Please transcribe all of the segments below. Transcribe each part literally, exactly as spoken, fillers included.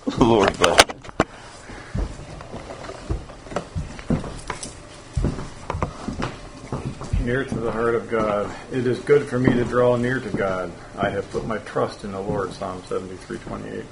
Lord bless you. Near to the heart of God. It is good for me to draw near to God. I have put my trust in the Lord. Psalm seventy-three twenty-eight.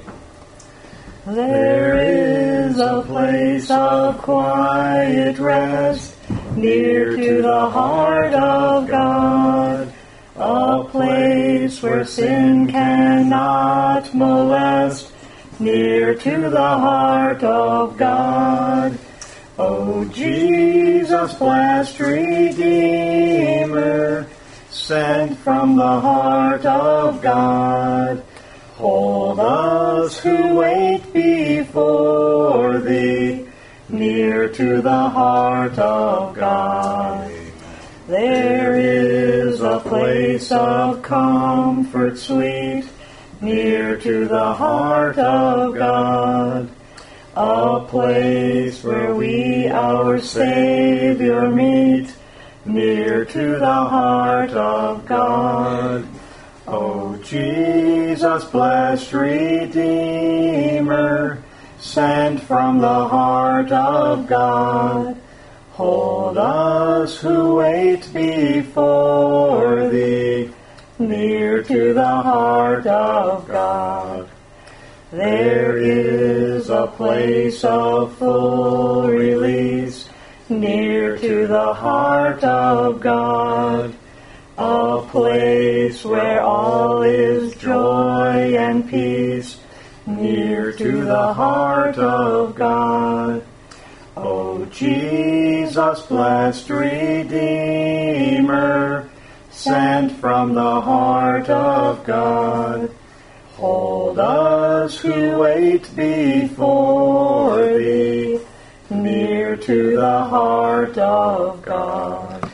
There is a place of quiet rest near to the heart of God, a place where sin cannot molest, near to the heart of God. O Jesus, blessed Redeemer, sent from the heart of God, hold us who wait before Thee, near to the heart of God. There is a place of comfort sweet, near to the heart of God, a place where we our Savior meet, near to the heart of God. O Jesus, blessed Redeemer, sent from the heart of God, hold us who wait before Thee, near to the heart of God. There is a place of full release, near to the heart of God, a place where all is joy and peace, near to the heart of God. O Jesus, blessed Redeemer, sent from the heart of God, hold us who wait before Thee, near to the heart of God.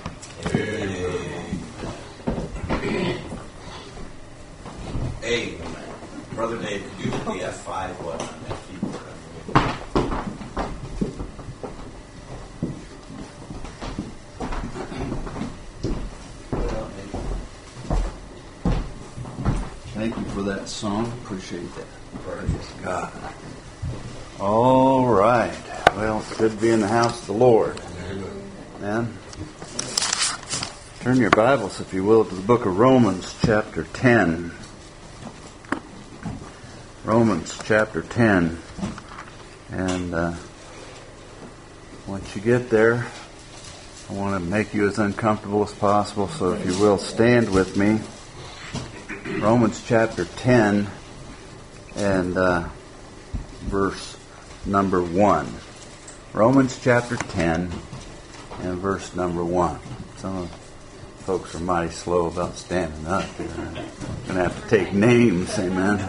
Amen. Brother Dave, could you hit the F five button on that keyboard? Thank you for that song. Appreciate that. Praise God. All right. Well, it's good to be in the house of the Lord. Amen. Turn your Bibles, if you will, to the book of Romans, chapter ten. Romans, chapter ten. And uh, once you get there, I want to make you as uncomfortable as possible, so if you will, stand with me. Romans chapter ten and uh, verse number one. Romans chapter ten and verse number one. Some of the folks are mighty slow about standing up here. I'm going to have to take names, amen.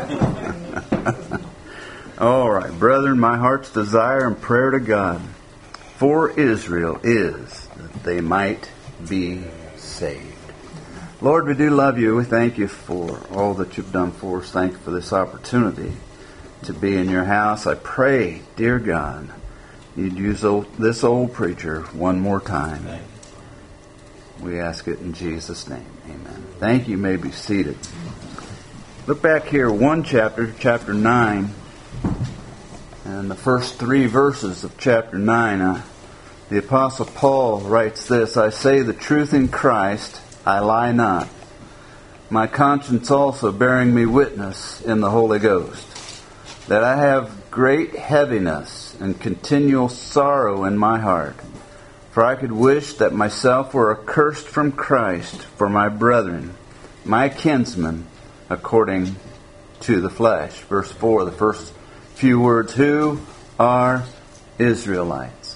All right, brethren, my heart's desire and prayer to God for Israel is that they might be saved. Lord, we do love you. We thank you for all that you've done for us. Thank you for this opportunity to be in your house. I pray, dear God, you'd use old, this old preacher one more time. We ask it in Jesus' name. Amen. Thank you. You may be seated. Look back here, one chapter, chapter nine, and the first three verses of chapter nine. Uh, the Apostle Paul writes this: I say the truth in Christ, I lie not. My conscience also bearing me witness in the Holy Ghost, that I have great heaviness and continual sorrow in my heart. For I could wish that myself were accursed from Christ for my brethren, my kinsmen, according to the flesh. Verse four, the first few words, who are Israelites?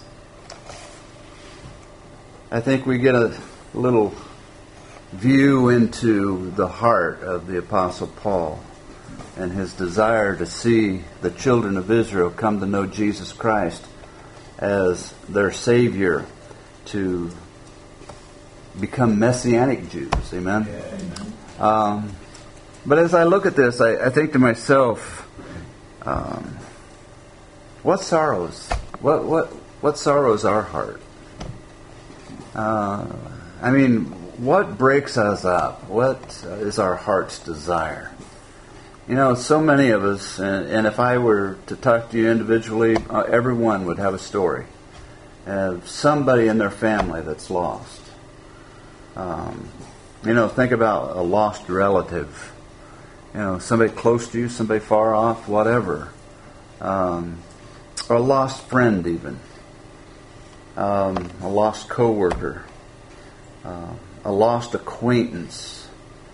I think we get a little view into the heart of the Apostle Paul and his desire to see the children of Israel come to know Jesus Christ as their Savior, to become Messianic Jews. Amen? Yeah, amen. Um, but as I look at this, I, I think to myself, um, what sorrows, what what what sorrows our heart? Uh, I mean, what breaks us up? What is our heart's desire? You know, so many of us, and, and if I were to talk to you individually, uh, everyone would have a story of somebody in their family that's lost. Um, you know, think about a lost relative. You know, somebody close to you, somebody far off, whatever. Um, or a lost friend even. Um, a lost coworker. Uh, a lost acquaintance.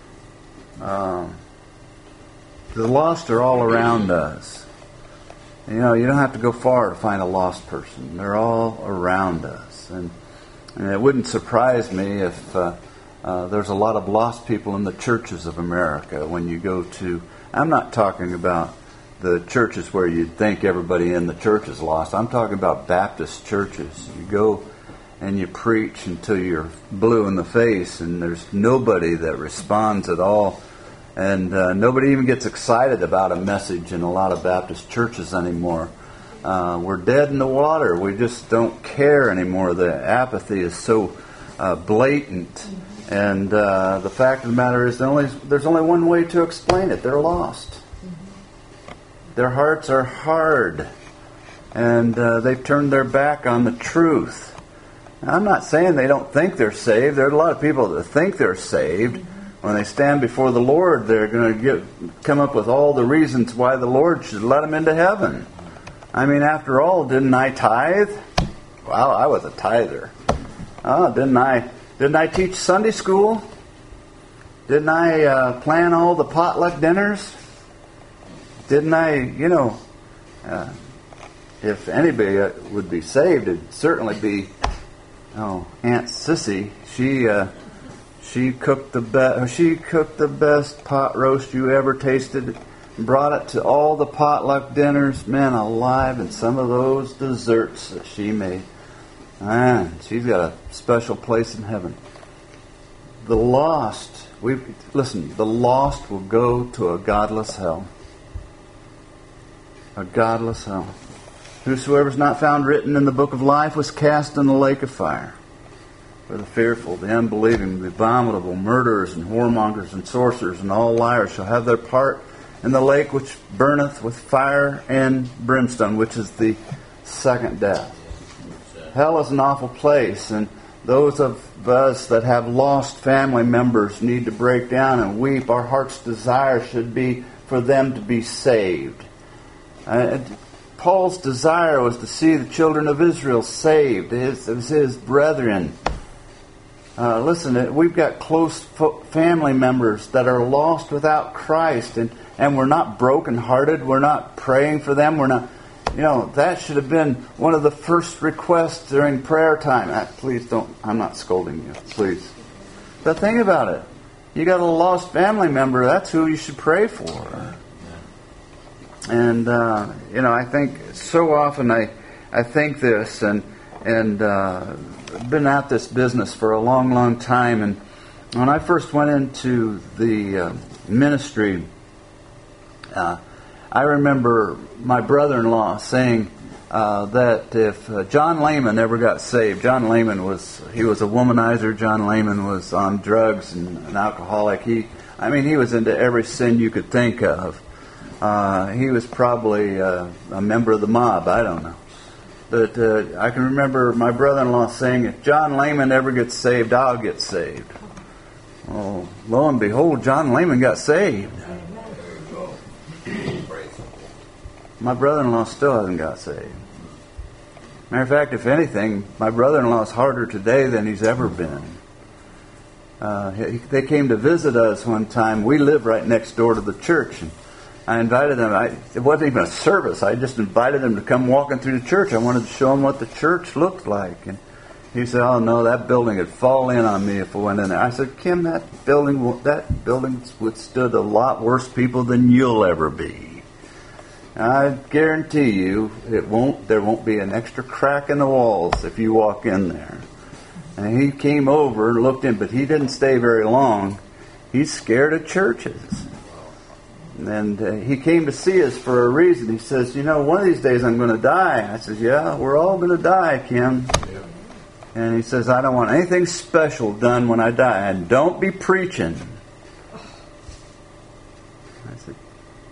Um, the lost are all around us. You know, you don't have to go far to find a lost person. They're all around us. And, and it wouldn't surprise me if uh, uh, there's a lot of lost people in the churches of America when you go to... I'm not talking about the churches where you'd think everybody in the church is lost. I'm talking about Baptist churches. You go and you preach until you're blue in the face and there's nobody that responds at all. And uh, nobody even gets excited about a message in a lot of Baptist churches anymore. Uh, we're dead in the water. We just don't care anymore. The apathy is so uh, blatant. And uh, the fact of the matter is, the only, there's only one way to explain it. They're lost. Their hearts are hard. And uh, they've turned their back on the truth. Now, I'm not saying they don't think they're saved. There are a lot of people that think they're saved. When they stand before the Lord, they're going to get, come up with all the reasons why the Lord should let them into heaven. I mean, after all, didn't I tithe? Well, I was a tither. Oh, didn't I? Didn't I teach Sunday school? Didn't I uh, plan all the potluck dinners? Didn't I? You know, uh, if anybody would be saved, it'd certainly be oh Aunt Sissy. She. Uh, She cooked the best. She cooked the best pot roast you ever tasted. Brought it to all the potluck dinners, man alive, and some of those desserts that she made. Man, she's got a special place in heaven. The lost, we listen. The lost will go to a godless hell. A godless hell. Whosoever is not found written in the book of life was cast in the lake of fire. For the fearful, the unbelieving, the abominable, murderers and whoremongers and sorcerers and all liars shall have their part in the lake which burneth with fire and brimstone, which is the second death. Hell is an awful place, and those of us that have lost family members need to break down and weep. Our heart's desire should be for them to be saved. Uh, Paul's desire was to see the children of Israel saved. It was his brethren. Uh, listen, we've got close family members that are lost without Christ, and, and we're not brokenhearted. We're not praying for them. We're not, you know, that should have been one of the first requests during prayer time. Uh, please don't, I'm not scolding you, please. But think about it. You got a lost family member, that's who you should pray for. And, uh, you know, I think so often I, I think this, and, and, uh, been at this business for a long, long time, and when I first went into the uh, ministry, uh, I remember my brother-in-law saying uh, that if uh, John Lehman ever got saved, John Lehman was he was a womanizer. John Lehman was on drugs and an alcoholic. He, I mean, he was into every sin you could think of. Uh, he was probably uh, a member of the mob. I don't know. But uh, I can remember my brother-in-law saying, if John Lehman ever gets saved, I'll get saved. Well, lo and behold, John Lehman got saved. My brother-in-law still hasn't got saved. Matter of fact, if anything, my brother-in-law is harder today than he's ever been. Uh, he, they came to visit us one time. We live right next door to the church, and I invited them. I, it wasn't even a service. I just invited them to come walking through the church. I wanted to show them what the church looked like. And he said, "Oh no, that building would fall in on me if I went in there." I said, "Kim, that building, that building withstood a lot worse people than you'll ever be. I guarantee you, it won't. There won't be an extra crack in the walls if you walk in there." And he came over and looked in, but he didn't stay very long. He's scared of churches. And uh, he came to see us for a reason. He says, "You know, one of these days I'm going to die." I says, "Yeah, we're all going to die, Kim." Yeah. And he says, "I don't want anything special done when I die. And don't be preaching." I said,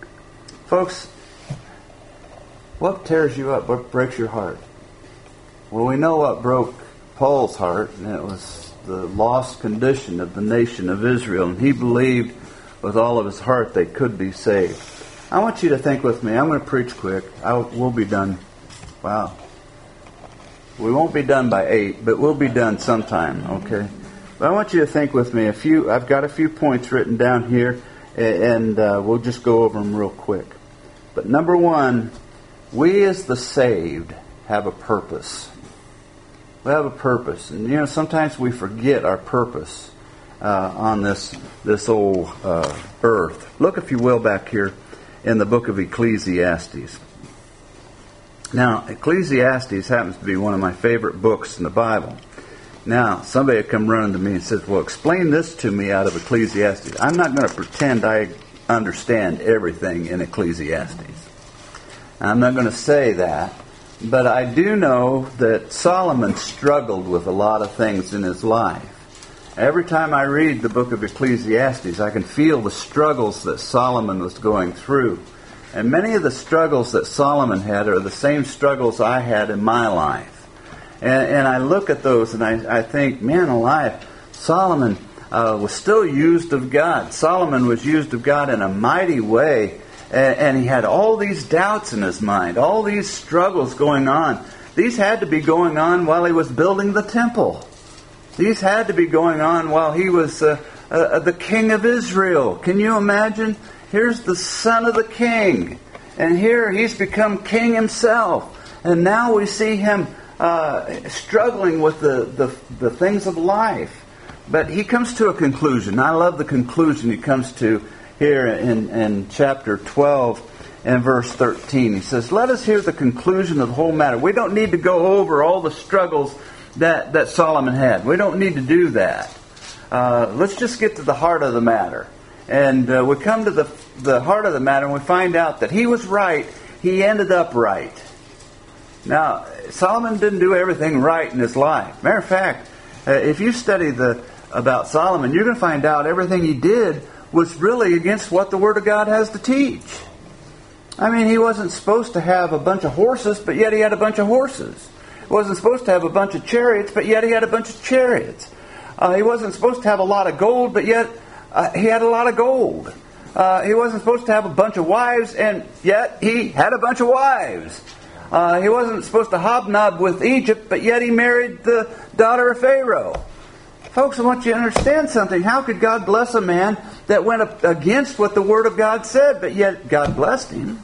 Folks, what tears you up? What breaks your heart? Well, we know what broke Paul's heart, and it was the lost condition of the nation of Israel. And he believed with all of his heart they could be saved. I want you to think with me. I'm going to preach quick. I, we'll be done. Wow. We won't be done by eight, but we'll be done sometime, okay? But I want you to think with me. A few. I've got a few points written down here, and uh, we'll just go over them real quick. But number one, we as the saved have a purpose. We have a purpose. And, you know, sometimes we forget our purpose uh, on this, this old uh, earth. Look, if you will, back here in the book of Ecclesiastes. Now, Ecclesiastes happens to be one of my favorite books in the Bible. Now, somebody would come running to me and says, well, explain this to me out of Ecclesiastes. I'm not going to pretend I understand everything in Ecclesiastes. I'm not going to say that. But I do know that Solomon struggled with a lot of things in his life. Every time I read the book of Ecclesiastes, I can feel the struggles that Solomon was going through. And many of the struggles that Solomon had are the same struggles I had in my life. And, and I look at those and I, I think, man alive, Solomon uh, was still used of God. Solomon was used of God in a mighty way. And, and he had all these doubts in his mind, all these struggles going on. These had to be going on while he was building the temple. These had to be going on while he was uh, uh, the king of Israel. Can you imagine? Here's the son of the king. And here he's become king himself. And now we see him uh, struggling with the, the, the things of life. But he comes to a conclusion. I love the conclusion he comes to here in, in chapter twelve and verse thirteen. He says, let us hear the conclusion of the whole matter. We don't need to go over all the struggles that, that Solomon had. We don't need to do that. Uh, let's just get to the heart of the matter. And uh, we come to the, the heart of the matter and we find out that he was right. He ended up right. Now, Solomon didn't do everything right in his life. Matter of fact, uh, if you study the about Solomon, you're going to find out everything he did was really against what the Word of God has to teach. I mean, he wasn't supposed to have a bunch of horses, but yet he had a bunch of horses. He wasn't supposed to have a bunch of chariots, but yet he had a bunch of chariots. Uh, he wasn't supposed to have a lot of gold, but yet uh, he had a lot of gold. Uh, he wasn't supposed to have a bunch of wives, and yet he had a bunch of wives. Uh, he wasn't supposed to hobnob with Egypt, but yet he married the daughter of Pharaoh. Folks, I want you to understand something. How could God bless a man that went against what the Word of God said, but yet God blessed him?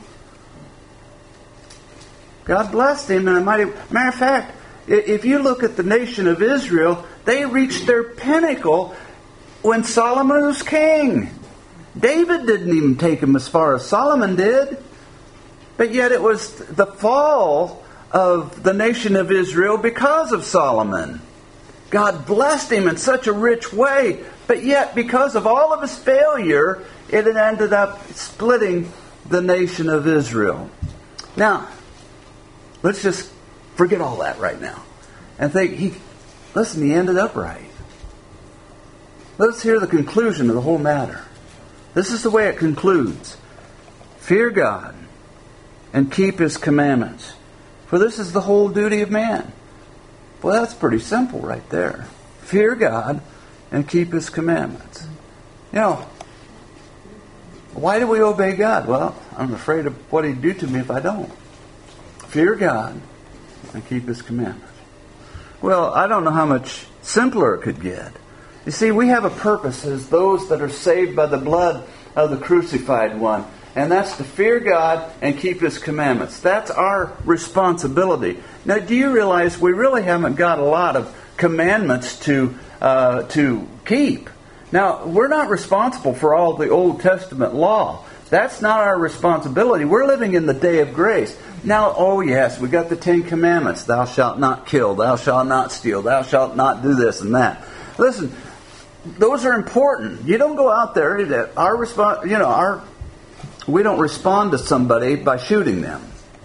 God blessed him in a mighty... Matter of fact, if you look at the nation of Israel, they reached their pinnacle when Solomon was king. David didn't even take him as far as Solomon did. But yet it was the fall of the nation of Israel because of Solomon. God blessed him in such a rich way, but yet because of all of his failure, it had ended up splitting the nation of Israel. Now, let's just forget all that right now and think, he, listen, he ended up right. Let's hear the conclusion of the whole matter. This is the way it concludes. Fear God and keep His commandments, for this is the whole duty of man. Well, that's pretty simple right there. Fear God and keep His commandments. You know, why do we obey God? Well, I'm afraid of what He'd do to me if I don't. Fear God and keep His commandments. Well, I don't know how much simpler it could get. You see, we have a purpose as those that are saved by the blood of the crucified one. And that's to fear God and keep His commandments. That's our responsibility. Now, do you realize we really haven't got a lot of commandments to uh, to keep? Now, we're not responsible for all the Old Testament law. That's not our responsibility. We're living in the day of grace. Now, oh yes, we got the Ten Commandments. Thou shalt not kill. Thou shalt not steal. Thou shalt not do this and that. Listen, those are important. You don't go out there. Our response, you know, our We don't respond to somebody by shooting them.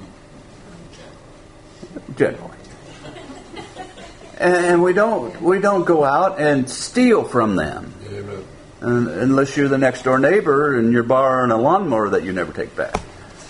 Generally. And we don't we don't go out and steal from them. Amen. Unless you're the next door neighbor and you're borrowing a lawnmower that you never take back.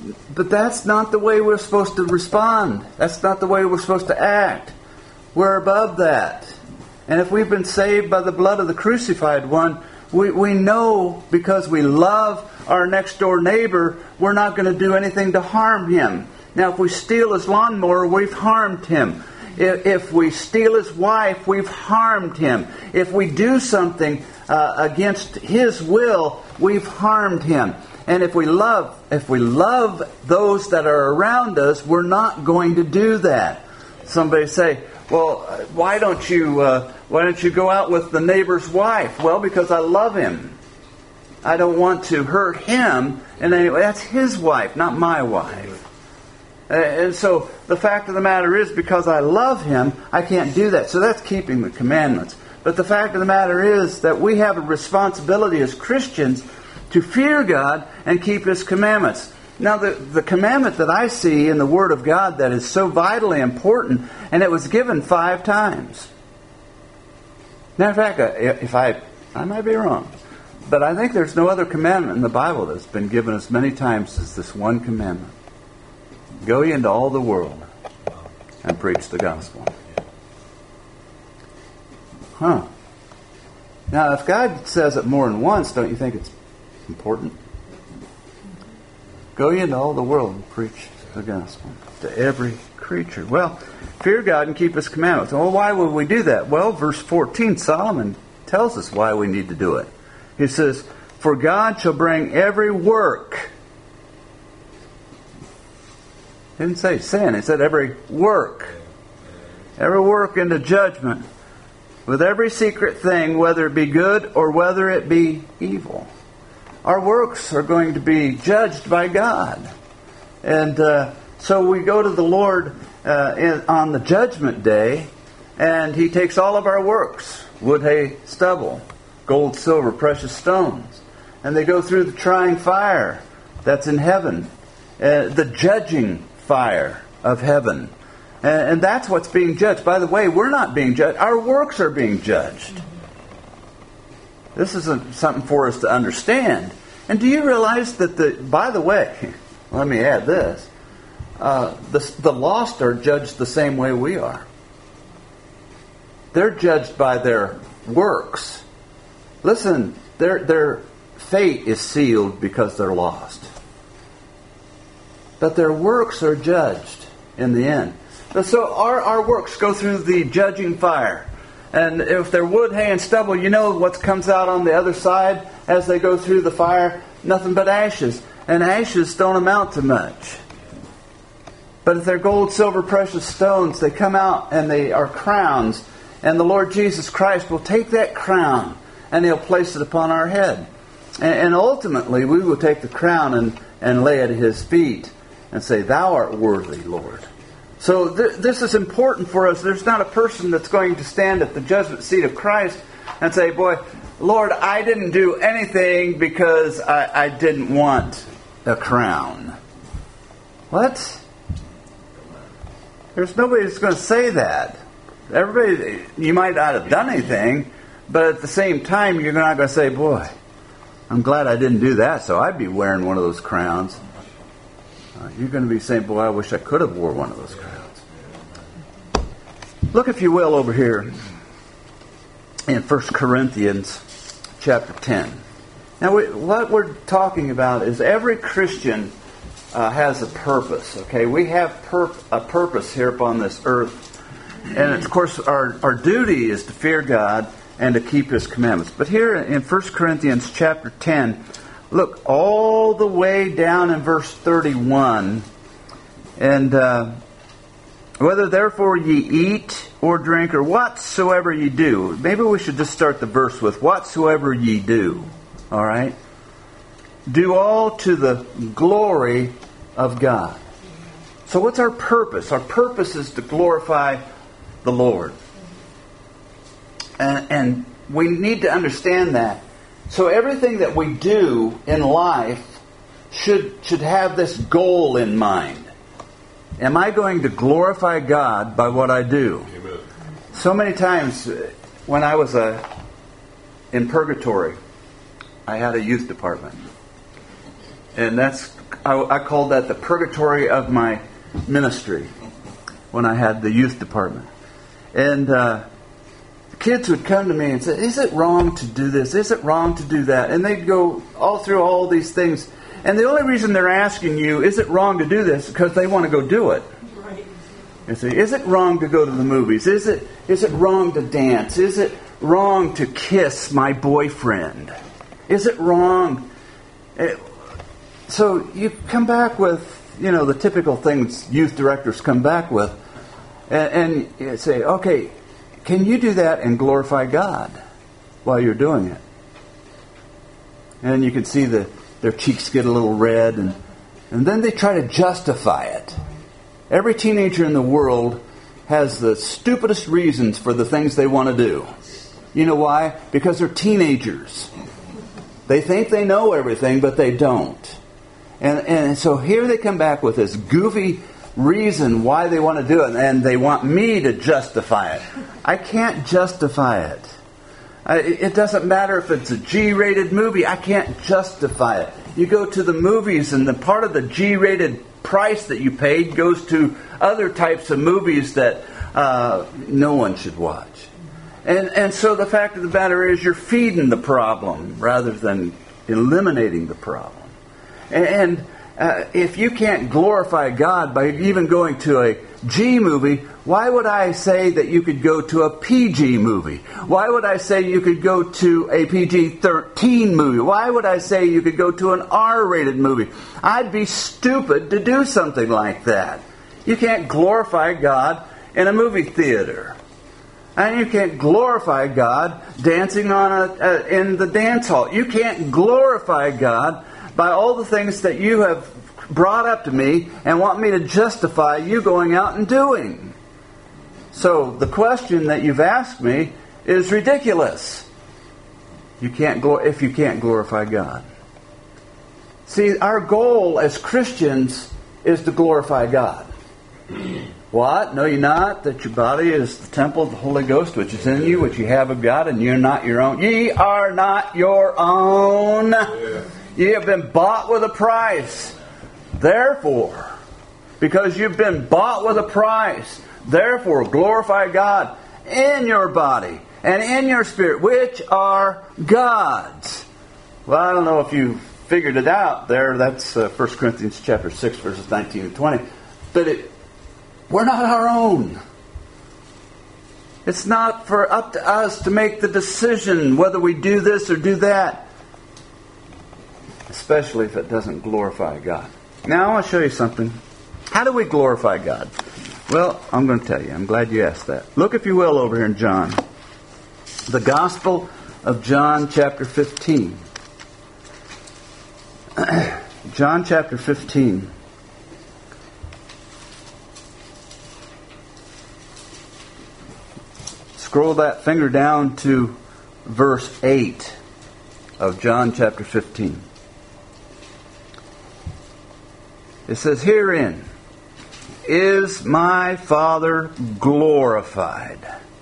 But that's not the way we're supposed to respond. That's not the way we're supposed to act. We're above that. And if we've been saved by the blood of the crucified one, we, we know because we love our next door neighbor, we're not going to do anything to harm him. Now, if we steal his lawnmower, we've harmed him. If, if we steal his wife, we've harmed him. If we do something uh, against his will, we've harmed him. And if we love, if we love those that are around us, we're not going to do that. Somebody say, "Well, why don't you uh, why don't you go out with the neighbor's wife?" Well, because I love him. I don't want to hurt him in any way. That's his wife, not my wife. And so the fact of the matter is, because I love him, I can't do that. So that's keeping the commandments. But the fact of the matter is that we have a responsibility as Christians to fear God and keep His commandments. Now, the, the commandment that I see in the Word of God that is so vitally important, and it was given five times. Matter of fact, if I, I might be wrong, but I think there's no other commandment in the Bible that's been given as many times as this one commandment. Go ye into all the world and preach the gospel. Huh. Now, if God says it more than once, don't you think it's important? Go ye into all the world and preach the gospel to every creature. Well, fear God and keep His commandments. Well, why would we do that? Well, verse fourteen, Solomon tells us why we need to do it. He says, "For God shall bring every work." He didn't say sin. He said every work. Every work into judgment. With every secret thing, whether it be good or whether it be evil. Our works are going to be judged by God. And uh, so we go to the Lord uh, in, on the judgment day, and He takes all of our works, wood, hay, stubble, gold, silver, precious stones, and they go through the trying fire that's in heaven, uh, the judging fire of heaven. And, and that's what's being judged. By the way, we're not being judged. Our works are being judged. This isn't something for us to understand. And do you realize that the, by the way, let me add this, uh, the, the lost are judged the same way we are. They're judged by their works. Listen, their, their fate is sealed because they're lost. But their works are judged in the end. So our, our works go through the judging fire. And if they're wood, hay, and stubble, you know what comes out on the other side as they go through the fire? Nothing but ashes. And ashes don't amount to much. But if they're gold, silver, precious stones, they come out and they are crowns. And the Lord Jesus Christ will take that crown and He'll place it upon our head. And, and ultimately, we will take the crown and, and lay it at His feet and say, "Thou art worthy, Lord." So th- this is important for us. There's not a person that's going to stand at the judgment seat of Christ and say, "Boy, Lord, I didn't do anything because I, I didn't want a crown." What? There's nobody that's going to say that. Everybody, you might not have done anything, but at the same time, you're not going to say, "Boy, I'm glad I didn't do that, so I'd be wearing one of those crowns." Uh, you're going to be saying, "Boy, I wish I could have wore one of those crowns." Look, if you will, over here in First Corinthians chapter ten. Now, we, what we're talking about is every Christian uh, has a purpose. Okay, we have pur- a purpose here upon this earth, and of course, our our duty is to fear God and to keep His commandments. But here in First Corinthians chapter ten, look all the way down in verse thirty-one, and uh, whether therefore ye eat or drink or whatsoever ye do. Maybe we should just start the verse with whatsoever ye do. All right? Do all to the glory of God. So what's our purpose? Our purpose is to glorify the Lord. And, and we need to understand that. So everything that we do in life should should have this goal in mind. Am I going to glorify God by what I do? Amen. So many times when I was uh, in purgatory, I had a youth department. And that's I, I called that the purgatory of my ministry when I had the youth department. And uh, kids would come to me and say, is it wrong to do this? Is it wrong to do that? And they'd go all through all these things. And the only reason they're asking you, is it wrong to do this? Because they want to go do it. Right. You see, is it wrong to go to the movies? Is it is it wrong to dance? Is it wrong to kiss my boyfriend? Is it wrong? It, so you come back with, you know, the typical things youth directors come back with. And, and you say, okay, can you do that and glorify God while you're doing it? And you can see the, their cheeks get a little red. And, and then they try to justify it. Every teenager in the world has the stupidest reasons for the things they want to do. You know why? Because they're teenagers. They think they know everything, but they don't. And, and so here they come back with this goofy reason why they want to do it, and they want me to justify it. I can't justify it. I, it doesn't matter if it's a G-rated movie. I can't justify it. You go to the movies, and the part of the G-rated price that you paid goes to other types of movies that uh, no one should watch. And and so the fact of the matter is you're feeding the problem rather than eliminating the problem. And uh, if you can't glorify God by even going to a G movie, why would I say that you could go to a P G movie? Why would I say you could go to a P G thirteen movie? Why would I say you could go to an R-rated movie? I'd be stupid to do something like that. You can't glorify God in a movie theater. And you can't glorify God dancing on a, uh, in the dance hall. You can't glorify God by all the things that you have brought up to me and want me to justify you going out and doing. So the question that you've asked me is ridiculous. You can't glor- if you can't glorify God. See, our goal as Christians is to glorify God. What? Know ye not that your body is the temple of the Holy Ghost, which is in you, which you have of God, and you're not your own? Ye are not your own. Yeah. Ye have been bought with a price. Therefore, because you've been bought with a price, therefore glorify God in your body and in your spirit, which are God's. Well, I don't know if you figured it out there. That's uh, First Corinthians chapter six, verses nineteen and twenty. But it We're not our own. It's not for up to us to make the decision whether we do this or do that. Especially if it doesn't glorify God. Now I want to show you something. How do we glorify God? Well, I'm going to tell you. I'm glad you asked that. Look, if you will, over here in John. The Gospel of John chapter fifteen. John chapter fifteen. Scroll that finger down to verse eight of John chapter fifteen. It says, herein is my Father glorified.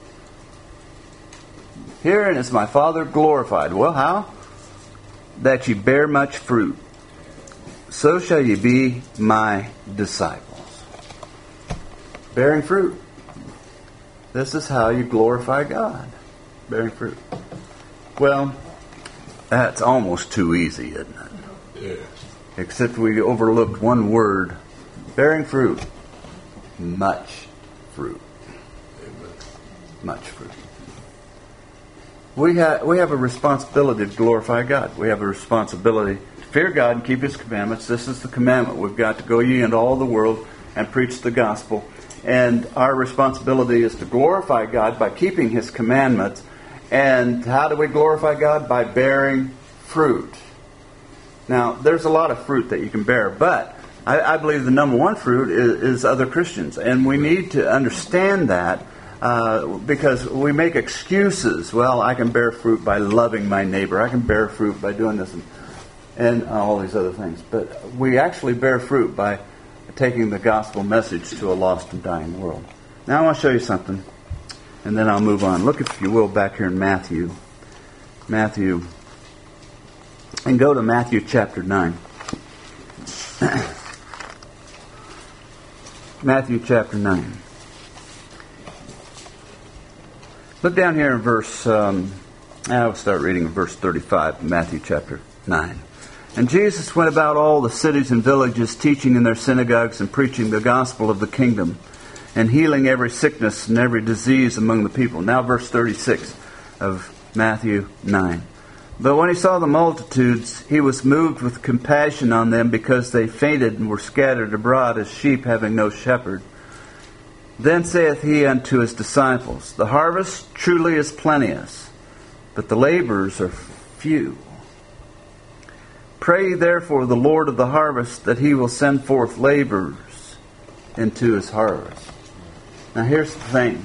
Herein is my Father glorified. Well, how? That ye bear much fruit. So shall ye be my disciples. Bearing fruit. This is how you glorify God. Bearing fruit. Well, that's almost too easy, isn't it? Yes. Except we overlooked one word. Bearing fruit. Much fruit. Amen. Much fruit. We have, we have a responsibility to glorify God. We have a responsibility to fear God and keep His commandments. This is the commandment. We've got to go ye into all the world and preach the gospel. And our responsibility is to glorify God by keeping His commandments. And how do we glorify God? By bearing fruit. Now, there's a lot of fruit that you can bear, but I, I believe the number one fruit is, is other Christians. And we need to understand that uh, because we make excuses. Well, I can bear fruit by loving my neighbor. I can bear fruit by doing this and, and all these other things. But we actually bear fruit by taking the gospel message to a lost and dying world. Now I want to show you something, and then I'll move on. Look, if you will, back here in Matthew. Matthew. And go to Matthew chapter nine. Matthew chapter nine. Look down here in verse, um, I'll start reading in verse thirty-five, Matthew chapter nine. And Jesus went about all the cities and villages, teaching in their synagogues and preaching the gospel of the kingdom, and healing every sickness and every disease among the people. Now verse thirty-six of Matthew nine. But when he saw the multitudes, he was moved with compassion on them, because they fainted and were scattered abroad as sheep having no shepherd. Then saith he unto his disciples, The harvest truly is plenteous, but the laborers are few. Pray therefore the Lord of the harvest that he will send forth laborers into his harvest. Now here's the thing.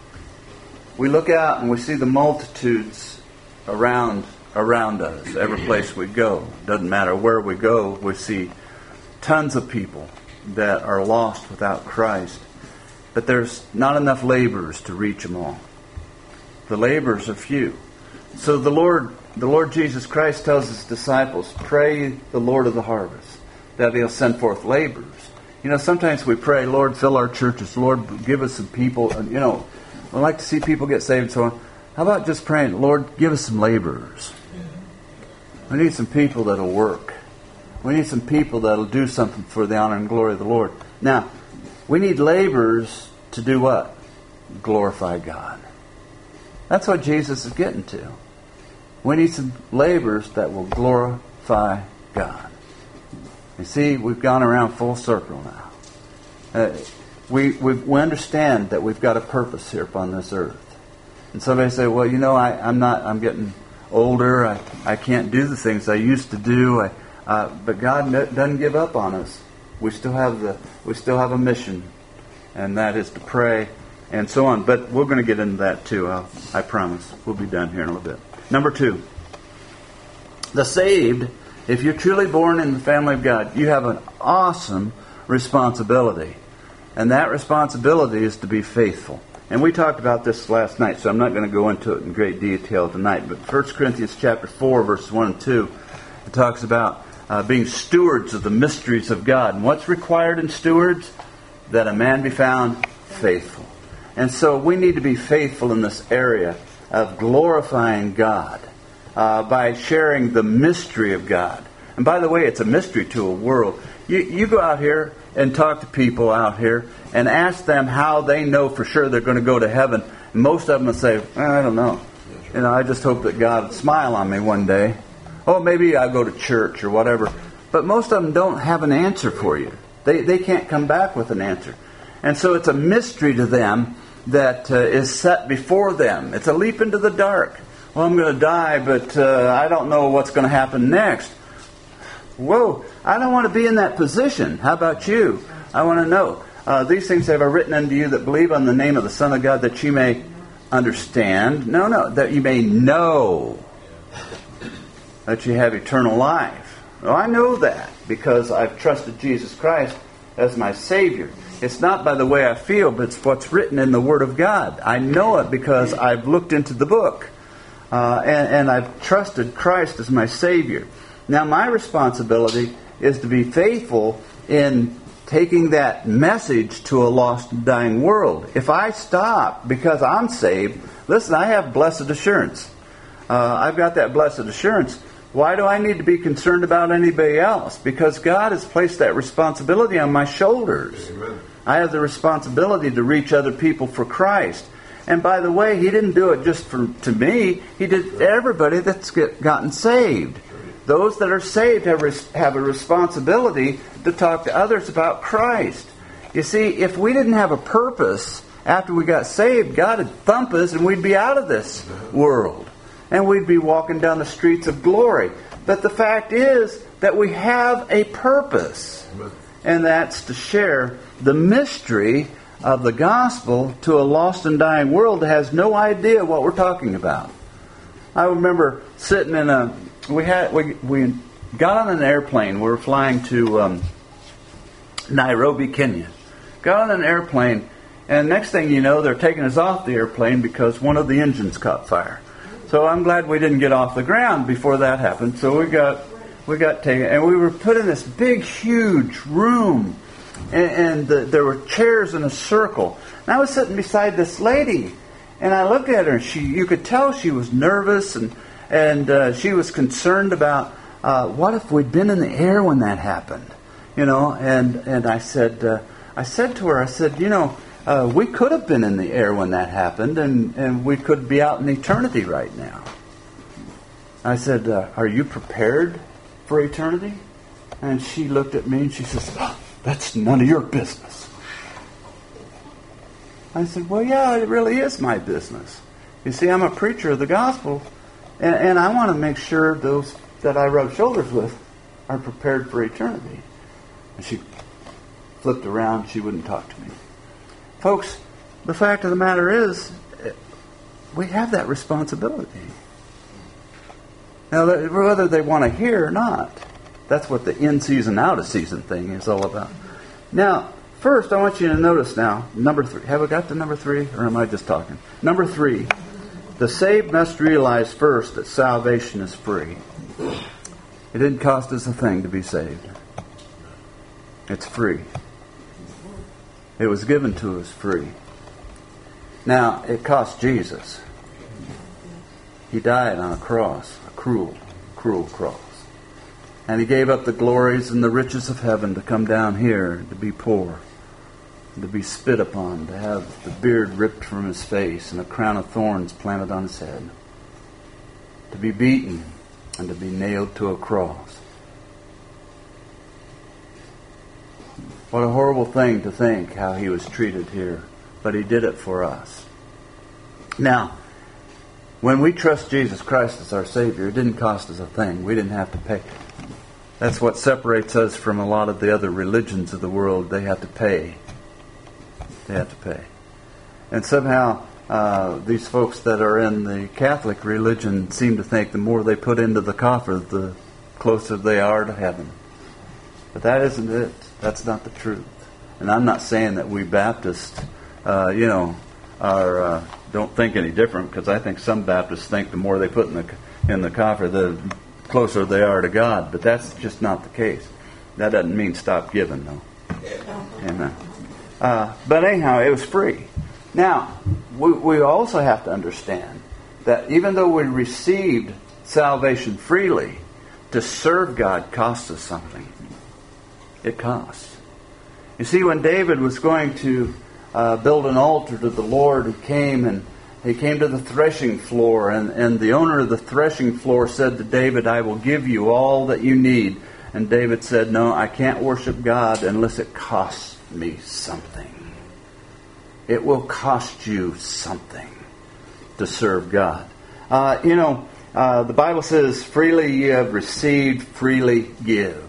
We look out and we see the multitudes around around us, every place we go. Doesn't matter where we go, we see tons of people that are lost without Christ. But there's not enough laborers to reach them all. The laborers are few. So the Lord, the Lord Jesus Christ tells his disciples, pray the Lord of the harvest, that he'll send forth laborers. You know, sometimes we pray, Lord, fill our churches. Lord, give us some people. And, you know, we like to see people get saved and so on. How about just praying, Lord, give us some laborers. We need some people that'll work. We need some people that'll do something for the honor and glory of the Lord. Now, we need laborers to do what? Glorify God. That's what Jesus is getting to. We need some laborers that will glorify God. You see, we've gone around full circle now. Uh, we, we we understand that we've got a purpose here upon this earth. And somebody say, well, you know, I, I'm not, I'm getting older. I, I can't do the things I used to do. I, uh, but God doesn't give up on us. We still have the, we still have a mission, and that is to pray and so on. But we're going to get into that too. I'll, I promise. We'll be done here in a little bit. Number two, the saved. If you're truly born in the family of God, you have an awesome responsibility. And that responsibility is to be faithful. And we talked about this last night, so I'm not going to go into it in great detail tonight. But First Corinthians chapter four, verses one and two, it talks about uh, being stewards of the mysteries of God. And what's required in stewards? That a man be found faithful. And so we need to be faithful in this area of glorifying God uh, by sharing the mystery of God. And by the way, it's a mystery to a world. You, you go out here and talk to people out here and ask them how they know for sure they're going to go to heaven. And most of them will say, I don't know. You know, I just hope that God would smile on me one day. Oh, maybe I'll go to church or whatever. But most of them don't have an answer for you. They they can't come back with an answer. And so it's a mystery to them that uh, is set before them. It's a leap into the dark. Well, I'm going to die, but uh, I don't know what's going to happen next. Whoa, I don't want to be in that position. How about you? I want to know. Uh, these things have I written unto you that believe on the name of the Son of God, that you may understand. No, no, that you may know that you have eternal life. Well, I know that because I've trusted Jesus Christ as my Savior. It's not by the way I feel, but it's what's written in the Word of God. I know it because I've looked into the book. Uh, and, and I've trusted Christ as my Savior. Now my responsibility is to be faithful in taking that message to a lost and dying world. If I stop because I'm saved, listen, I have blessed assurance. Uh, I've got that blessed assurance. Why do I need to be concerned about anybody else? Because God has placed that responsibility on my shoulders. Amen. I have the responsibility to reach other people for Christ. And by the way, He didn't do it just for to me. He did to everybody that's get, gotten saved. Those that are saved have, res, have a responsibility to talk to others about Christ. You see, if we didn't have a purpose after we got saved, God would thump us and we'd be out of this world. And we'd be walking down the streets of glory. But the fact is that we have a purpose. And that's to share the mystery of the gospel to a lost and dying world that has no idea what we're talking about. I remember sitting in a... We had we we got on an airplane. We were flying to um, Nairobi, Kenya. Got on an airplane, and next thing you know, they're taking us off the airplane because one of the engines caught fire. So I'm glad we didn't get off the ground before that happened. So we got we got taken, and we were put in this big, huge room, and, and the, there were chairs in a circle. And I was sitting beside this lady, and I looked at her, and she, you could tell she was nervous, and and uh, she was concerned about uh, what if we'd been in the air when that happened, you know. And and I said, uh, I said to her, I said, you know, uh, we could have been in the air when that happened, and and we could be out in eternity right now. I said, uh, are you prepared for eternity? And she looked at me and she says, oh, that's none of your business. I said, well, yeah, it really is my business. You see, I'm a preacher of the gospel, and, and I want to make sure those that I rub shoulders with are prepared for eternity. And she flipped around. She wouldn't talk to me. Folks, the fact of the matter is, we have that responsibility. Now, whether they want to hear or not, that's what the in-season, out-of-season thing is all about. Now, first, I want you to notice now, number three. Have I got to number three, or am I just talking? Number three, the saved must realize first that salvation is free. It didn't cost us a thing to be saved. It's free. It was given to us free. Now, it cost Jesus. He died on a cross, a cruel, cruel cross. And He gave up the glories and the riches of heaven to come down here to be poor, to be spit upon, to have the beard ripped from His face and a crown of thorns planted on His head, to be beaten and to be nailed to a cross. What a horrible thing to think how He was treated here, but He did it for us. Now, when we trust Jesus Christ as our Savior, it didn't cost us a thing. We didn't have to pay. That's what separates us from a lot of the other religions of the world. They have to pay. They have to pay. And somehow, uh, these folks that are in the Catholic religion seem to think the more they put into the coffer, the closer they are to heaven. But that isn't it. That's not the truth. And I'm not saying that we Baptists, uh, you know, are uh, don't think any different, because I think some Baptists think the more they put in the in the coffer, the closer they are to God. But that's just not the case. That doesn't mean stop giving, though. Amen. Uh, but anyhow, it was free. Now, we, we also have to understand that even though we received salvation freely, to serve God costs us something. It costs. You see, when David was going to uh, build an altar to the Lord, he came and he came to the threshing floor, and, and the owner of the threshing floor said to David, I will give you all that you need. And David said, no, I can't worship God unless it costs me something. It will cost you something to serve God. Uh, you know, uh, the Bible says, freely you have received, freely give.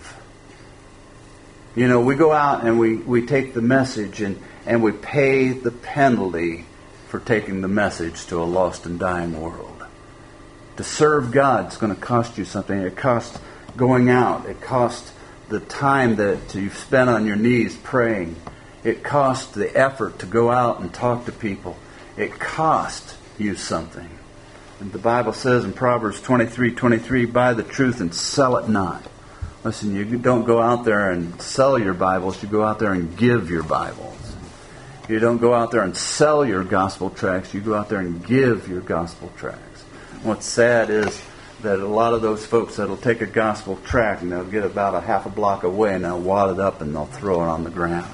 You know, we go out and we, we take the message and, and we pay the penalty for taking the message to a lost and dying world. To serve God is going to cost you something. It costs going out. It costs the time that you've spent on your knees praying. It costs the effort to go out and talk to people. It costs you something. And the Bible says in Proverbs twenty-three twenty-three, buy the truth and sell it not. Listen, you don't go out there and sell your Bibles. You go out there and give your Bibles. You don't go out there and sell your gospel tracts. You go out there and give your gospel tracts. What's sad is that a lot of those folks that'll take a gospel tract and they'll get about a half a block away and they'll wad it up and they'll throw it on the ground.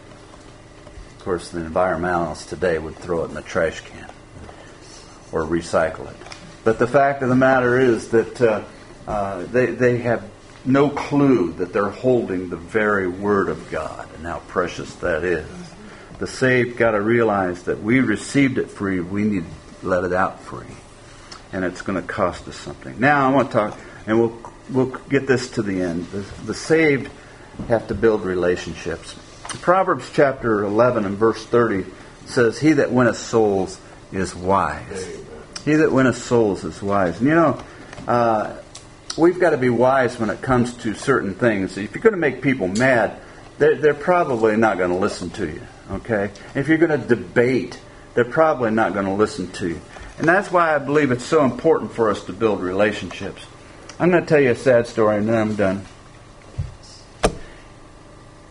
Of course, the environmentalists today would throw it in the trash can or recycle it. But the fact of the matter is that uh, uh, they, they have no clue that they're holding the very Word of God and how precious that is. The saved got to realize that we received it free. We need to let it out free. And it's going to cost us something. Now I want to talk, and we'll we'll get this to the end. The, the saved have to build relationships. Proverbs chapter eleven and verse thirty says, he that winneth souls is wise. He that winneth souls is wise. And you know, uh, we've got to be wise when it comes to certain things. If you're going to make people mad, they're, they're probably not going to listen to you. Okay? If you're going to debate, they're probably not going to listen to you. And that's why I believe it's so important for us to build relationships. I'm going to tell you a sad story and then I'm done.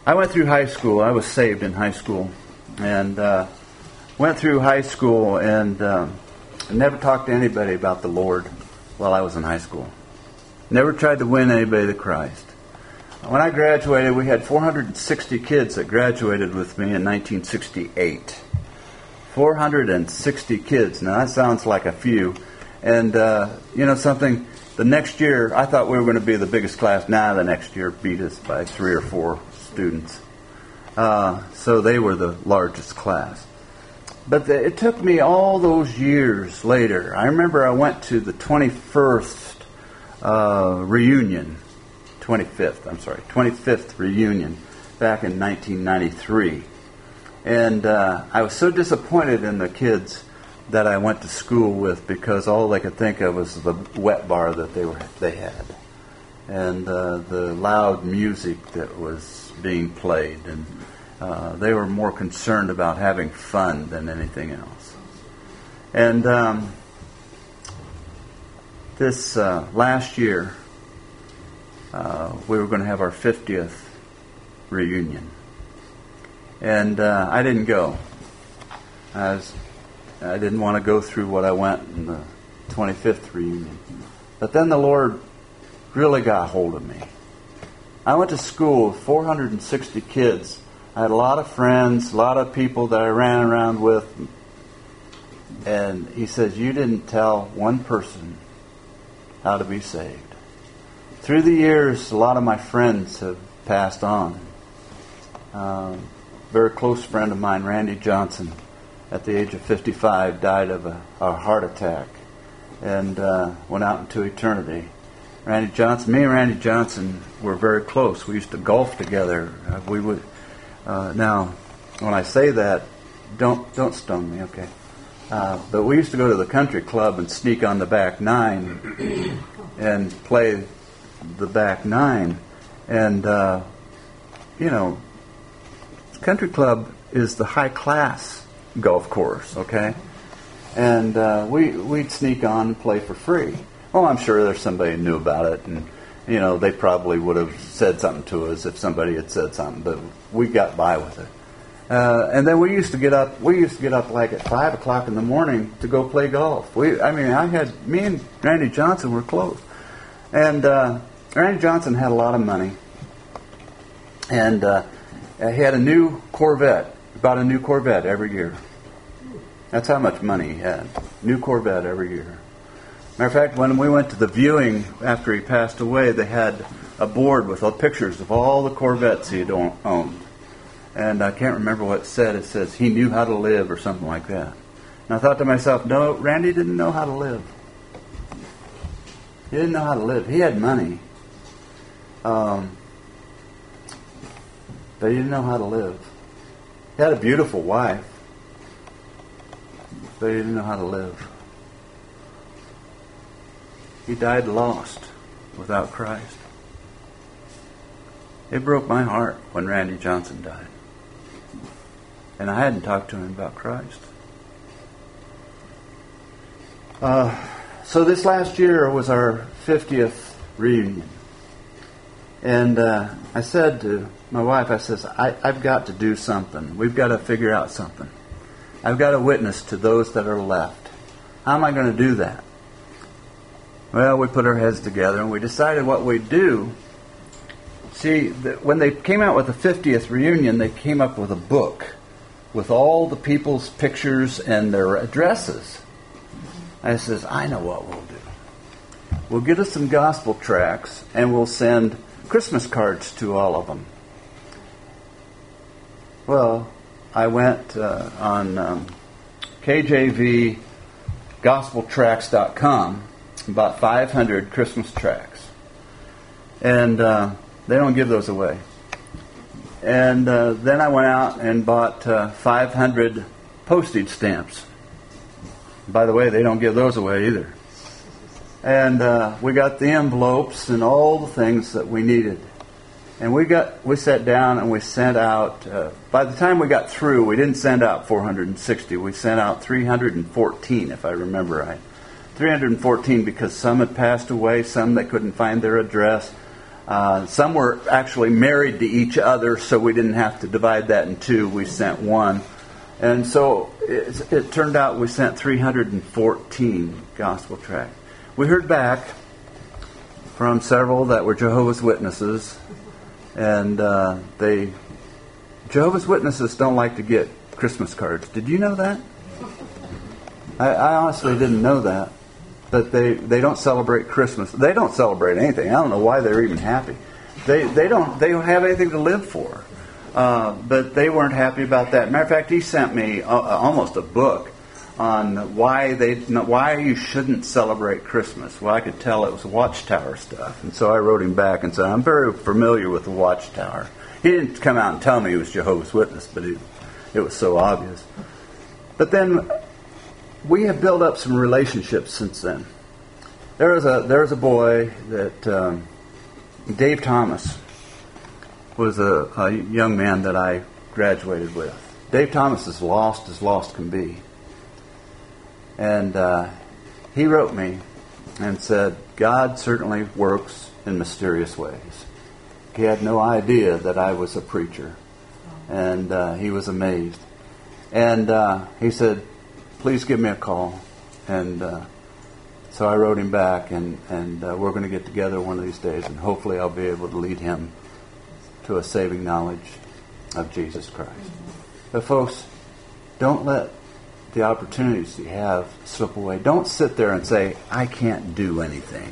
I went through high school. I was saved in high school. And uh, went through high school and um, never talked to anybody about the Lord while I was in high school. Never tried to win anybody to Christ. When I graduated, we had four hundred sixty kids that graduated with me in nineteen sixty-eight. four hundred sixty kids. Now, that sounds like a few. And, uh, you know something, the next year, I thought we were going to be the biggest class. Now, the next year beat us by three or four students. Uh, so they were the largest class. But the, it took me all those years later. I remember I went to the twenty-first uh, reunion. twenty-fifth, I'm sorry, twenty-fifth reunion back in nineteen ninety-three. And uh, I was so disappointed in the kids that I went to school with because all they could think of was the wet bar that they were they had. And uh, the loud music that was being played. And uh, they were more concerned about having fun than anything else. And um, this uh, last year, Uh, we were going to have our fiftieth reunion. And uh, I didn't go. I, was, I didn't want to go through what I went in the twenty-fifth reunion. But then the Lord really got hold of me. I went to school with four hundred sixty kids. I had a lot of friends, a lot of people that I ran around with. And He says, you didn't tell one person how to be saved. Through the years, a lot of my friends have passed on. Uh, a very close friend of mine, Randy Johnson, at the age of fifty-five, died of a, a heart attack and uh, went out into eternity. Randy Johnson, me and Randy Johnson were very close. We used to golf together. Uh, we would. Uh, now, when I say that, don't don't stone me, okay? Uh, but we used to go to the country club and sneak on the back nine and play the back nine. And, uh, you know, country club is the high class golf course, okay? And uh, we, we'd sneak on and play for free. Oh, I'm sure there's somebody who knew about it, and, you know, they probably would have said something to us if somebody had said something, but we got by with it. Uh, and then we used to get up, we used to get up like at five o'clock in the morning to go play golf. We, I mean, I had, me and Randy Johnson were close. And uh, Randy Johnson had a lot of money. And uh, he had a new Corvette, about a new Corvette every year. That's how much money he had. New Corvette every year. Matter of fact, when we went to the viewing after he passed away, they had a board with all pictures of all the Corvettes he had owned. And I can't remember what it said. It says he knew how to live or something like that. And I thought to myself, no, Randy didn't know how to live. He didn't know how to live. He had money. Um, but he didn't know how to live. He had a beautiful wife. But he didn't know how to live. He died lost without Christ. It broke my heart when Randy Johnson died. And I hadn't talked to him about Christ. Uh, so this last year was our fiftieth reunion. And uh, I said to my wife, I says, I, I've got to do something. We've got to figure out something. I've got to witness to those that are left. How am I going to do that? Well, we put our heads together and we decided what we'd do. See, the, when they came out with the fiftieth reunion, they came up with a book with all the people's pictures and their addresses. I says, I know what we'll do. We'll get us some gospel tracts and we'll send Christmas cards to all of them. Well, I went uh, on um, K J V gospel tracts dot com, about five hundred Christmas tracts. And uh, they don't give those away. And uh, then I went out and bought uh, five hundred postage stamps. By the way, they don't give those away either. And uh, we got the envelopes and all the things that we needed. And we got we sat down and we sent out, uh, by the time we got through, we didn't send out four hundred sixty. We sent out three hundred fourteen, if I remember right. three hundred fourteen because some had passed away, some they couldn't find their address. Uh, some were actually married to each other, so we didn't have to divide that in two. We sent one. And so it, it turned out we sent three hundred fourteen gospel tracts. We heard back from several that were Jehovah's Witnesses, and uh, they Jehovah's Witnesses don't like to get Christmas cards. Did you know that? I, I honestly didn't know that. But they, they don't celebrate Christmas. They don't celebrate anything. I don't know why they're even happy. They they don't they don't have anything to live for. Uh, but they weren't happy about that. Matter of fact, he sent me uh, almost a book on why they why you shouldn't celebrate Christmas. Well, I could tell it was Watchtower stuff, and so I wrote him back and said, I'm very familiar with the Watchtower. He didn't come out and tell me he was Jehovah's Witness, but it, it was so obvious. But then we have built up some relationships since then. There was a there was a boy that um, Dave Thomas was a, a young man that I graduated with. Dave Thomas is lost as lost can be. And uh, he wrote me and said, God certainly works in mysterious ways. He had no idea that I was a preacher. And uh, he was amazed. And uh, he said, please give me a call. And uh, so I wrote him back, and, and uh, we're going to get together one of these days, and hopefully I'll be able to lead him to a saving knowledge of Jesus Christ. But folks, don't let the opportunities you have slip away. Don't sit there and say, I can't do anything.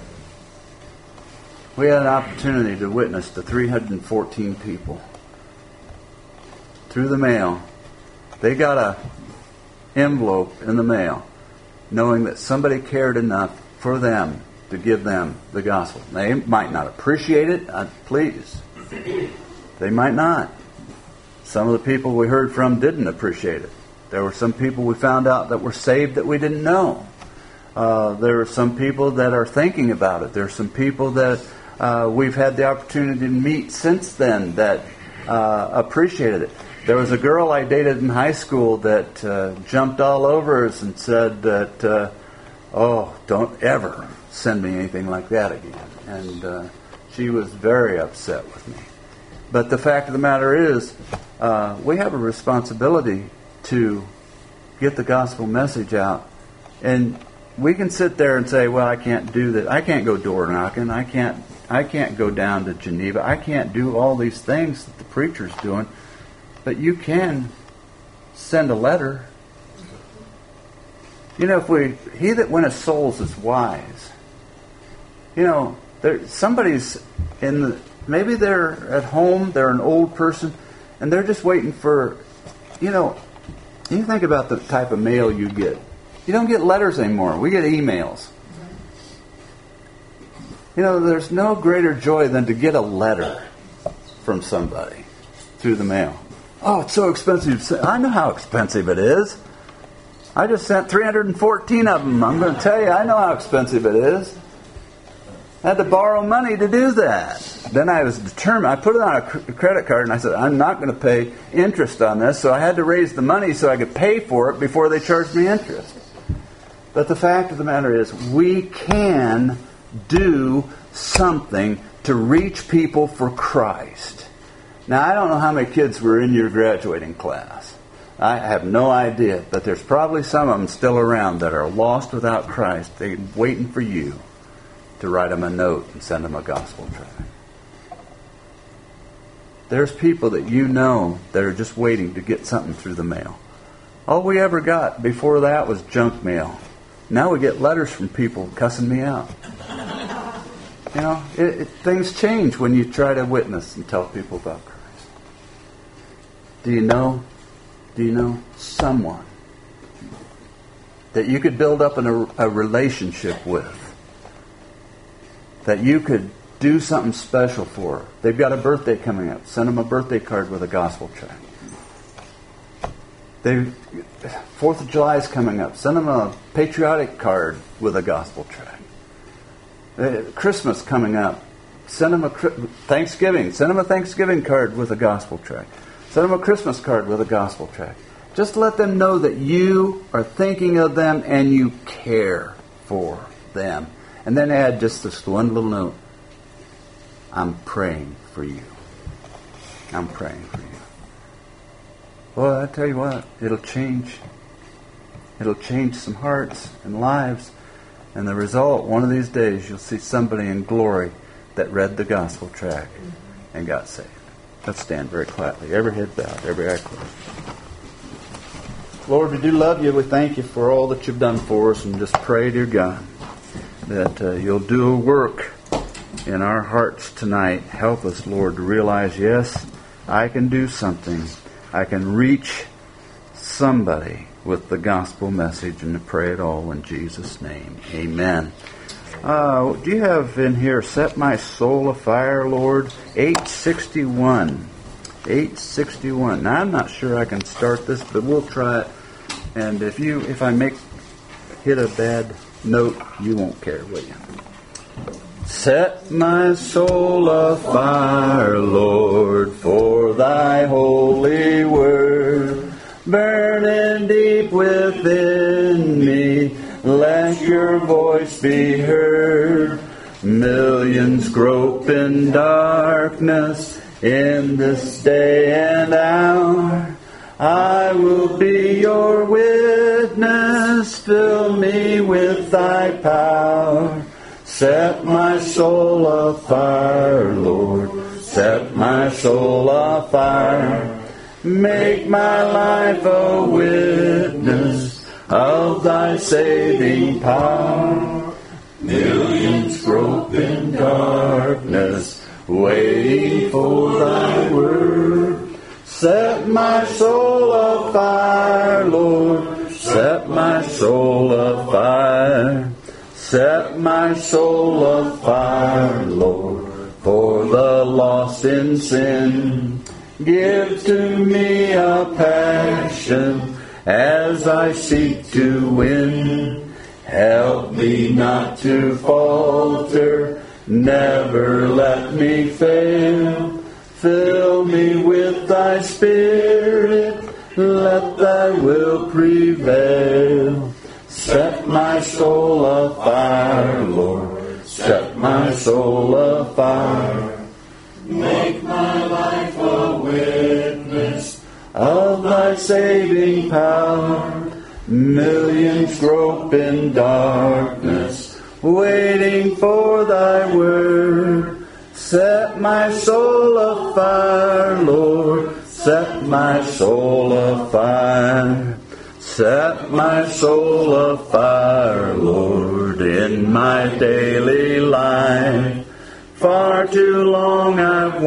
We had an opportunity to witness to three hundred fourteen people through the mail. They got a envelope in the mail knowing that somebody cared enough for them to give them the gospel. They might not appreciate it, uh, please. They might not. Some of the people we heard from didn't appreciate it. There were some people we found out that were saved that we didn't know. Uh, there are some people that are thinking about it. There are some people that uh, we've had the opportunity to meet since then that uh, appreciated it. There was a girl I dated in high school that uh, jumped all over us and said that, uh, oh, don't ever send me anything like that again. And uh, she was very upset with me. But the fact of the matter is, uh, we have a responsibility to get the gospel message out. And we can sit there and say, well, I can't do that. I can't go door knocking. I can't, I can't go down to Geneva. I can't do all these things that the preacher's doing. But you can send a letter. You know, if we, he that winneth souls is wise. You know, there, somebody's in the, maybe they're at home, they're an old person, and they're just waiting for, you know, you think about the type of mail you get. You don't get letters anymore. We get emails. You know, there's no greater joy than to get a letter from somebody through the mail. Oh, it's so expensive. I know how expensive it is. I just sent three hundred fourteen of them. I'm going to tell you, I know how expensive it is. I had to borrow money to do that. Then I was determined. I put it on a credit card, and I said, I'm not going to pay interest on this. So I had to raise the money so I could pay for it before they charged me interest. But the fact of the matter is, we can do something to reach people for Christ. Now, I don't know how many kids were in your graduating class. I have no idea, but there's probably some of them still around that are lost without Christ. They're waiting for you to write them a note and send them a gospel tract. There's people that you know that are just waiting to get something through the mail. All we ever got before that was junk mail. Now we get letters from people cussing me out. You know, it, it, things change when you try to witness and tell people about Christ. Do you know, do you know someone that you could build up an, a, a relationship with, that you could do something special for? They've got a birthday coming up. Send them a birthday card with a gospel tract. They, Fourth of July is coming up. Send them a patriotic card with a gospel tract. Uh, Christmas coming up. Send them a Thanksgiving. Send them a Thanksgiving card with a gospel tract. Send them a Christmas card with a gospel tract. Just let them know that you are thinking of them and you care for them. And then add just this one little note. I'm praying for you. I'm praying for you. Well, I tell you what, it'll change. It'll change some hearts and lives. And the result, one of these days, you'll see somebody in glory that read the gospel tract and got saved. Let's stand very quietly. Every head bowed, every eye closed. Lord, we do love you. We thank you for all that you've done for us, and just pray, dear God, that uh, you'll do a work in our hearts tonight. Help us, Lord, to realize, yes, I can do something. I can reach somebody with the gospel message, and to pray it all in Jesus' name. Amen. Uh, do you have in here, Set My Soul Afire, Lord? eight sixty-one. eight sixty-one. Now, I'm not sure I can start this, but we'll try it. And if you, if I make, hit a bad note, you won't care, will you? Set my soul afire, Lord, for thy holy word. Burning deep within me, let your voice be heard. Millions grope in darkness in this day and hour. I will be your witness, fill me with thy power. Set my soul afire, Lord, set my soul afire. Make my life a witness of thy saving power. Millions grope in darkness, waiting for thy word. Set my soul afire, Lord, set my soul afire. Set my soul afire, Lord, for the lost in sin. Give to me a passion as I seek to win. Help me not to falter, never let me fail. Fill me with thy spirit, let thy will prevail. Set my soul afire, Lord, set my soul afire. Make my life a witness of thy saving power. Millions grope in darkness, waiting for thy word. Set my soul afire, Lord, set my soul afire. Set my soul afire, Lord, in my daily life. Far too long I've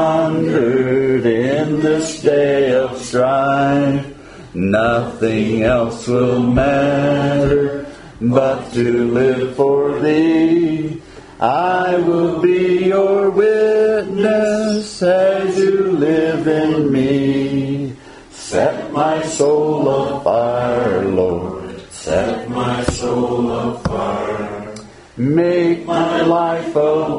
wandered in this day of strife. Nothing else will matter but to live for thee. I will be your witness as you live in me. Set my soul afire, Lord, set my soul afire. Make my life a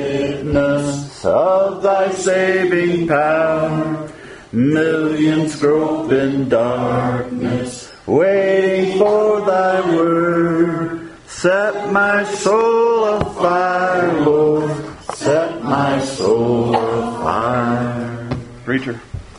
witness of thy saving power. Millions grope in darkness, waiting for thy word. Set my soul afire, Lord, set my soul afire. Preacher.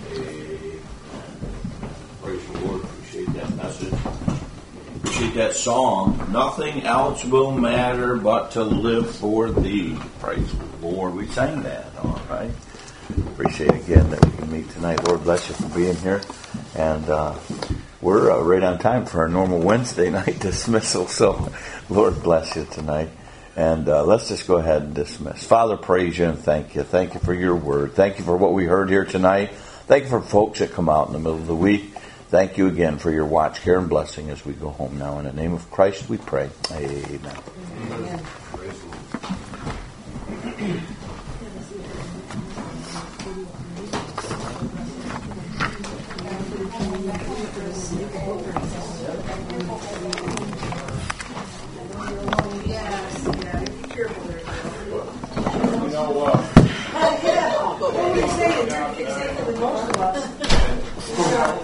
Praise the Lord. Appreciate that message. Appreciate that song. Nothing else will matter but to live for thee. Praise the Lord. We sang that, all right. Appreciate again that we can meet tonight. Lord bless you for being here. And uh, we're uh, right on time for our normal Wednesday night dismissal. So Lord bless you tonight. And uh, let's just go ahead and dismiss. Father, praise you and thank you. Thank you for your word. Thank you for what we heard here tonight. Thank you for folks that come out in the middle of the week. Thank you again for your watch, care, and blessing as we go home now. In the name of Christ we pray. Amen. Amen.